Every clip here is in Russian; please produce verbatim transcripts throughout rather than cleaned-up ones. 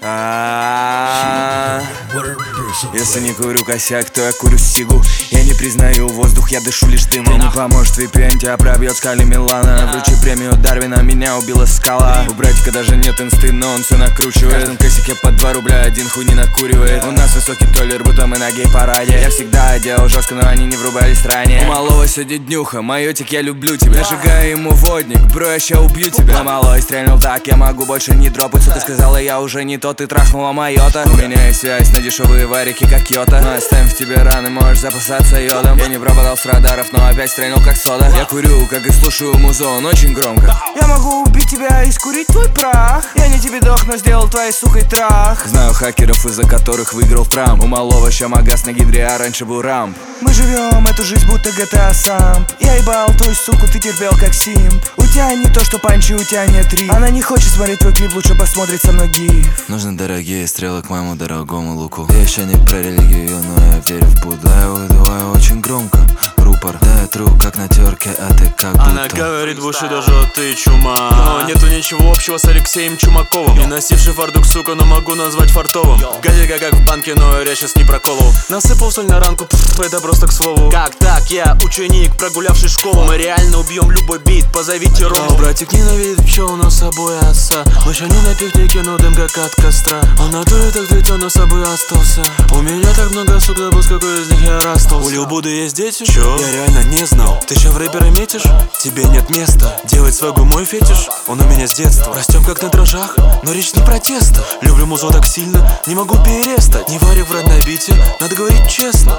А-а-а. Если не курю косяк, то я курю сигу. Я не признаю воздух, я дышу лишь дымом. Не поможет ви пи эн, тебя пробьет скали Милана. Вручи премию Дарвина, меня убила скала. У братика даже нет инсты, но он все накручивает. В каждом косяке по два рубля, один хуй не накуривает. У нас высокий толлер, будто мы на гей-параде. Я всегда делал жестко, но они не врубались ранее. У малого сегодня днюха, майотик, я люблю тебя. Зажигаю ему водник, бро, я ща убью тебя. Малой стрельнул так, я могу больше не дропать. Ты сказала, я уже не тот, ты трахнула майота. У меня есть связь на дешевые варики, как йота. Но оставим в тебе раны, можешь запасаться йодом. Я не пропадал с радаров, но опять стрельнул как сода. Я курю, как и слушаю музон, очень громко. Я могу убить тебя и скурить твой прах. Я не тебе дох, но сделал твоей сукой трах. Знаю хакеров, из-за которых выиграл в прам. У малого ща магаз на гидре, а раньше был рамп. Мы живем эту жизнь, будто джи ти эй самп. Я ебал твою суку, ты терпел как симп. У тебя не то, что панчи, у тебя нет рип. Она не хочет смотреть твой клип, лучше посмотрит со мной гиф. Нужны дорогие стрелы к моему дорогому луку. Я еще не про религию, но я верю в Будду. Я выдуваю очень громко, рупор. Да, я тру как на терке, а ты как будто. Она говорит в уши даже, ты чума. Но нету ничего общего с Алексеем Чумаковым. Не носивший фартук, сука, но могу назвать фартовым. Газика как в банке, но я сейчас не проколол. Насыпал соль на ранку, пфф, это просто к слову. Как так, я ученик, прогулявший школу. Мы реально убьем любой бит, позовите Рому. Братик ненавидит пчел, но с собой отца. Мы еще не на пикнике, но дым как от костра. Он на туре так дитё, но с собой остался. У меня так много сук, забыл, с какой из них я расстался. У Лил Будды есть дети? Чё? Я реально не знал. Ты ща в рэперы метишь? Тебе нет места. Делать свой мой фетиш, он у меня с детства. Растем как на дрожжах, но речь не протеста. Люблю музу так сильно, не могу перестать. Не варик врать на бите, надо говорить честно.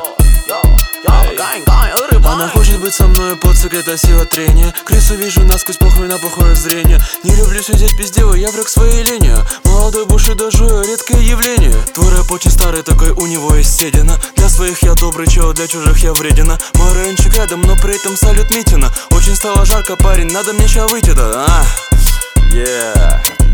Она хочет быть со мной, поцик, это сила трения. Крысу вижу насквозь, похуй на плохое зрение. Не люблю сидеть без дела, я враг своей лени. Молодой бушидожу, редкое явление. Твой рэп очень старый, такой у него есть седина. Для своих я добрый чел, для чужих я вредина. Мой райончик рядом, но при этом салют Митина. Очень стало жарко, парень, надо мне ща выйти, да, а? Yeah.